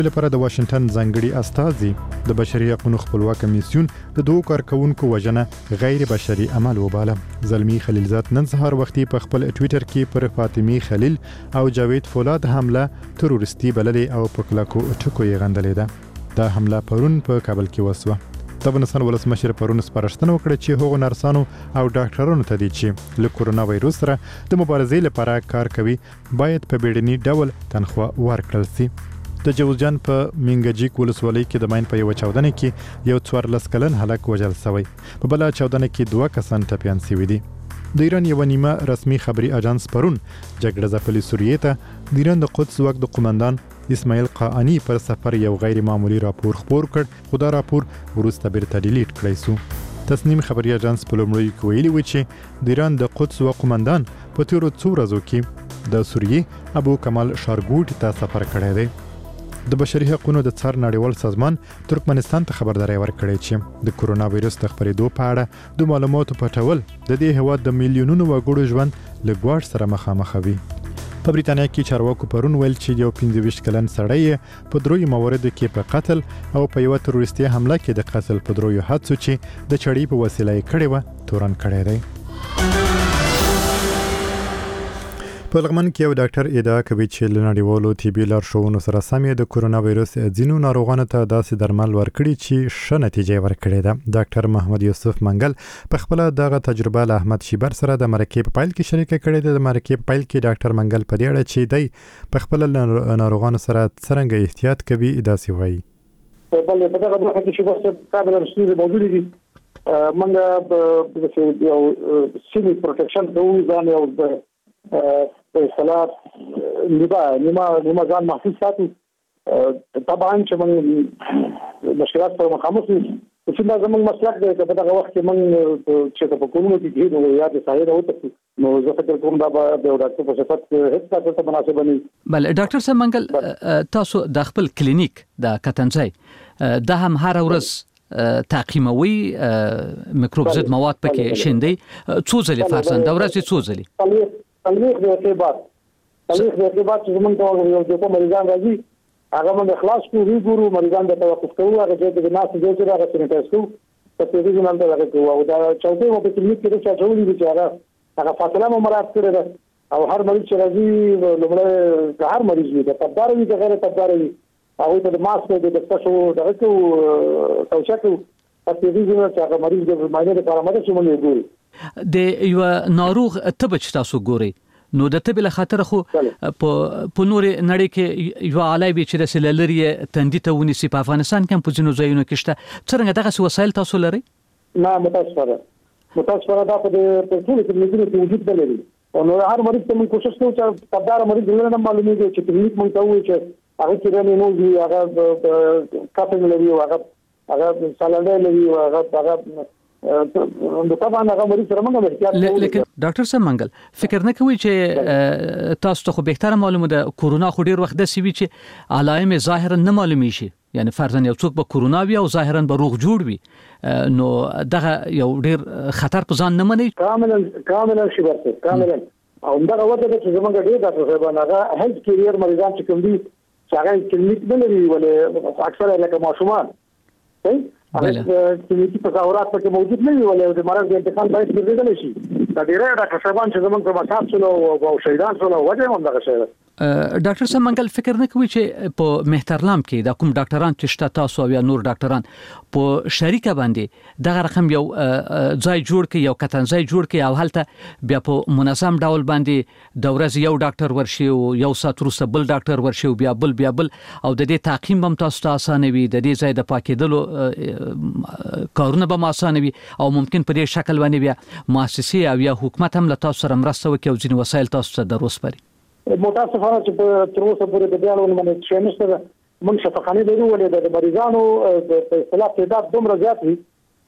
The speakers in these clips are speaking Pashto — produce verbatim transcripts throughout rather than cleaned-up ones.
لپاره د واشنگټن ځانګړي استازي د بشري حقوقو خپلواک کمیسیون د دوه کارکونکو وژنه غیر بشري عمل وباله. زلمی خلیلزاد نن سهار وختي په خپل ټوئیټر کې پر فاطمی خلیل او جاوید فولاد حمله تروریستي بللې او په کلاکو ټکو یې غندلې ده. دا حمله پرون په کابل کې وسوه. د افغانستان ولسمشر پرون سپارښتنه وکړه چې هغو نرسانو او ډاکټرانو ته دي چې له کورونا وایروس سره د مبارزې لپاره کار کوي باید په بیړني ډول تنخواه ورکړل شي. د جوزجان په منګجیک ولسوالۍ کې د ماین په یو چاودنه کې یو څوارلس کلن هلک وژل شوی. په بل چاودنه کې دوه کسان ټپیان شوي دي. د ایران یو نیمه رسمي خبري اژانس پرون جګړه ځپلې سوریې ته د ایران د قدس وقت د قومندان اسماعیل قانی پر سفر یو غیر معمولی راپور خپور کړ، خو دا راپور وروسته بیرته ډیلیټ کړی شو. تصنیم خبري اژانس په لومړي کې ویلي و چې د ایران د قدس وقت قومندان په تیرو څو ورځو کې د سوریې ابو کمال شارګوټ ته سفر کړی دی. د بشري حقوقو د څار نړیوال سازمان ترکمنستان ته خبرداري ورکړې چې د کورونا وایروس د خپرېدو په اړه د معلوماتو پټول د دې هېواد د میلیونونو وګړو ژوند له ګواښ سره مخامخ وي. په بریتانیا کې چارواکو پرون ویل چې یو پنځه ویشت کلن سړی په دروي مواردو کې په قتل او په یو تروریستي حمله کې د قتل په دروي حادثو چې د چړې په وسیله یې کړې و تورن کړی دی. په لغمن کې یو ډاکټر ادعا کوي چې له نړیوالو طبي لارښوونو سره سم د کورونا وایروس ځینو ناروغانو ته داسې درمل ورکړي چې ښه نتیجه ورکړې ده. ډاکټر محمد یوسف منګل په خپل دغه تجربه له احمد شیبر سره د مرکې په پیل کې شریکه کړې ده. د مرکې په پیل کې ډاکټر منګل په دې اړه چې دی په خپل ناروغانو سره څرنګه احتیاط کوي داسې وایي. بل په دغه وخت کې چې بس قابل رسول موجود دي موږ د یو سیمي پروټیکشن کوو ځان یو په صلات نیمه نیمه نیمه ځان محفوظ ساتي. طبعا چې موږ مشکلات پر مخامخ یو چې دا زموږ مسلک دی چې په دغه وخت کې موږ چې په کومو کې دي نو یا د ساحل اوته نو زه فکر کوم دا به د ډاکټر په صفت هیڅ تاسو ته مناسب نه. بل ډاکټر صاحب منګل تاسو د خپل کلینیک د کتنځای د هم هر ورځ تعقیموي میکروب ضد مواد پکې شیندي څو ځله فرضاً د ورځې څو ځله تلويخ د اعتبار تلويخ د اعتبار چې زمونږ ته یو څو مریضان راځي هغه موږ اخلاص کوو ګورو مریضان د توقف کوو هغه چې د ناس د جوړه هغه سینټایز کوو په دې ځای باندې هغه کوو او دا چوکۍ په کلینیک کې چې ټولې دي هغه هغه فاصله مو مراعات کړی ده او هر مریض چې راځي لومړی هر مریض وي د تبدار وي د غیر تبدار وي هغه ته د ماسک د تاسو دغه کوو توشکو په دې ځای چې هغه مریض د ماینه لپاره مده چې موږ ګورو د یو ناروغ تبه چې تاسو ګوري نو د تبه له خاطر خو په نور نړۍ کې یو علاوه چې د سللري تندې ته ونیسي په افغانستان کې په ځینو ځایونو کې شته څنګه دغه وسایل تاسو لري؟ نه متاسفه متاسفه دا په ټول کې موږ وجود لري او نو هر مریض ته موږ کوشش کوو چې تبدار مریض نه معلومیږي چې کلینیک موږ ته وایي چې هغه کې نه نو دی هغه کاپنګ لري هغه هغه سالنډ لري هغه هغه لیکن ډاکټر صاحب منګل فکر نه کوي چې تاسو ته خو بهتره معلومه ده کورونا خو ډیر وخت د سوي چې علائم ظاهرا نه معلومي شي یعنی فرضاً یو څوک به کورونا وي او ظاهرا به روغ جوړ وي نو دغه یو ډیر خطر په ځان نه مني کاملا کاملا شي ورته کاملا او دغه وجه ده چې زمونږ ډیر ډاکټر صاحب هغه هیلث کیریئر مریضان چې کوم دي چې هغه کلینیک نه لري ولې اکثر لکه ماشومان صحیح هغه کلینیکي تظاهرات پکې موجود نه وي ولې د مرض د انتقال باید ګرځېدل شي دا ډیره ډاکټر صاحبان چې زمونږ په مصاب سره او شهیدان سره وجه هم دغه شی ډاکټر صاحب منګل فکر نه کوي چې په مهترلام کې د کوم ډاکټران چې شته تاسو او یا نور ډاکټران په شریکه باندې دغه رقم یو ځای جوړ کړي یو کتنځای جوړ کړي او هلته بیا په منظم ډول باندې د ورځې یو ډاکټر ورشي او یو سات وروسته بل ډاکټر ورشي او بیا بل بیا بل او د دې تعقیم هم تاسو ته اسانه وي د دې ځای د پاکېدلو کارونه به اسانه وي او ممکن په دې شکل باندې بیا مؤسسې او یا حکومت هم له تاسو سره مرسته وکړي او ځینې وسایل تاسو ته دروسپاري. متاسفانه چې په تر اوسه پورې د بیانونو باندې چې نشته موږ شفاخانه لرو ولې د مریضانو په اصطلاح تعداد دومره زیات وي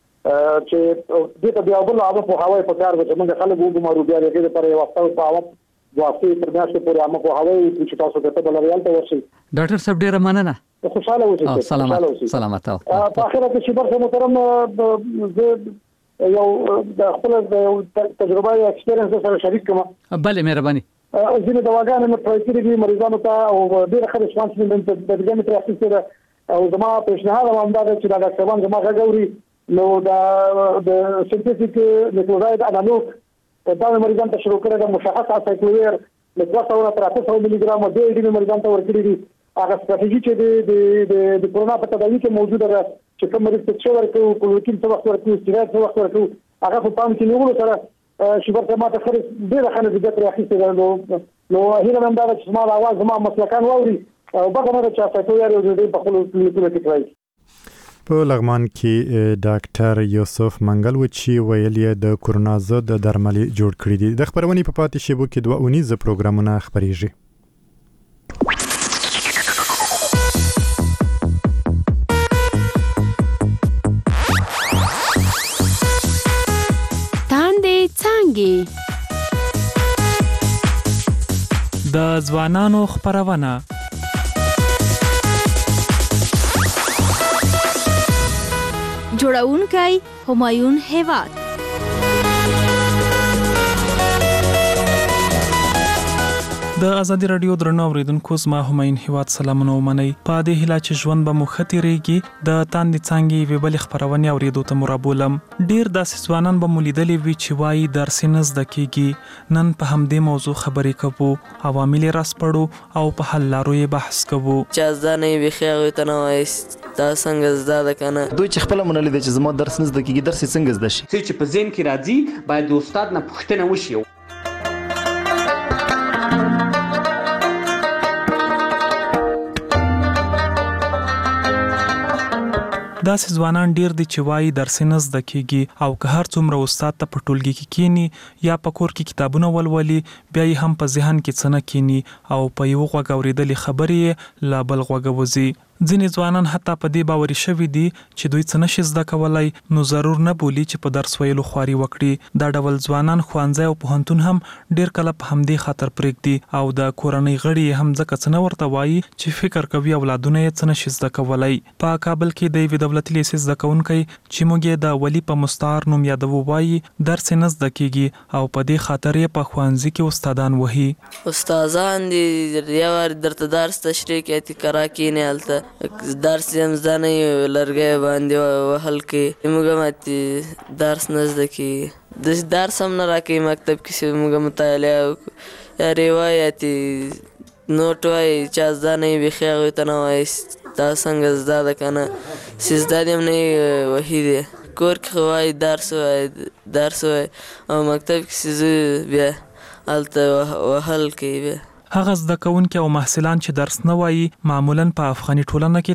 چې دې ته بیا بل هغه په هواي په کار چې موږ خلک وګمارو بیا دې لپاره یو وخت په هوا واسطه تر میاشتې پورې هغه په هواي چې تاسو ته بل ریال ته ورشي. ډاکټر صاحب ډیره مننه خوشاله اوسئ. سلامات سلامات او په اخر کې چې برخه محترم زه یو د خپل تجربه یا ایکسپیرینس سره شریک کوم. بله مهرباني. ځینې دواګانې مې ټرای کړې دي مریضانو ته او ډېر ښه ریسپانس مې د دې مې ترې اخیستی ده او زما پیشنهاد هم همدا ده چې دا ډاکټران زما غږ اوري نو دا د سنتیټیک نیوکلیوټاید انالوګ دا مریضان ته شروع کړی ده مشخص اسایکلوویر له دوه سوه تر اته سوه ملي ګرام د ای ډي مریضان ته ورکړي دي هغه ستراتیژي چې د د کرونا په تداوي کې موجوده ده چې کوم مریض ته ورکړو کلوروکین څه وخت ورکړو سټیراید څه وخت ورکړو هغه په پام کې نیولو سره شوګر ته ماته خرڅ ډېر ښه نتیجه ترې اخیستې ده نو نو هیله مې دا ده چې زما د اواز زما مسلکان واوري او بده نه ده چې اسایکلوویر یو ځای په خپلو کلینیکونو کې کړی. په لغمان کې ډاکټر یوسف منګل و چې ویل یې د کرونا ضد درملې جوړ کړي دي. د خبرونې په پاتې شیبو کې دوه اونیزه پروګرامونه خبرېږي. د ځوانانو خبرونه جوړونکی همایون هیواد. د ازادي رادیو درنو اوریدونکو زما همایون هیواد سلامونه ومنئ. په دې هیله چې ژوند به مو ښه تیریږي د تاندې څانګې یوې بلې خپرونې اورېدو ته مو رابولم. ډېر داسې ځوانان به مو لیدلي وي چې وایي درسې نه زده کېږي. نن په همدې موضوع خبرې کوو، عوامل یې راسپړو او په حل لارو یې بحث کوو. چې زده نه وي بیخي هغوی ته نه وایست دا څنګه زده ده که نه. دوی چې خپله مونه لیده چې زما درس نه زده کېږي، درس یې څنګه زده شي؟ څه چې په ذهن کې راځي باید د استاد نه پوښتنه وشي. داسې ځوانان ډیر دي چې وایي درس نه زده کېږي او که هر څومره استاد ته په ټولګي کې کینی یا په کور کې کتابونه ولولي بیا یې هم په ذهن کې څه نه کینی او په یو غوږ اورېدلې خبرې یې لا بل غوږ وځي. ځینې ځوانان حتی په دې باوري شوي دي چې دوی څه نشي زده کولای نو ضرور نه بولي چې په درس ویلو خواري وکړي. دا ډول ځوانان ښوونځی او پوهنتون هم ډیر کله په همدې خاطر پرېږدي او د کورنۍ غړي هم ځکه څه نه ورته وایي چې فکر کوي اولادونه یې څه نشي زده کولای. په کابل کې د یوې دولتي لیسې زده کوونکی چې موږ یې د ولی په مستعار نوم یادوو وایي درس یې نه زده کېږي او په دې خاطر یې په ښوونځي کې استادان وهي. استادان دي یو وار درته درس تشریح کوي چې کرا کېنې هلته درس هم زده نه وي لرګی باندې وهل کوي. موږ هم درس نه زده کېږي، درس هم نه راکوي مکتب کې چې موږ مطالعه وکړو یا روایتي نوټ وایي چې زده نه وي بیخي هغوی ته نه وایست دا څنګه زده ده که نه. چې زده دې هم نه وي وهي دی. کور کې خو وایي درس وایي درس وایي او مکتب کې چې زه بیا هلته وهل کوي. بیا هغه زده کوونکي او محصلان چې درس نه وایي معمولاً په افغاني ټولنه کې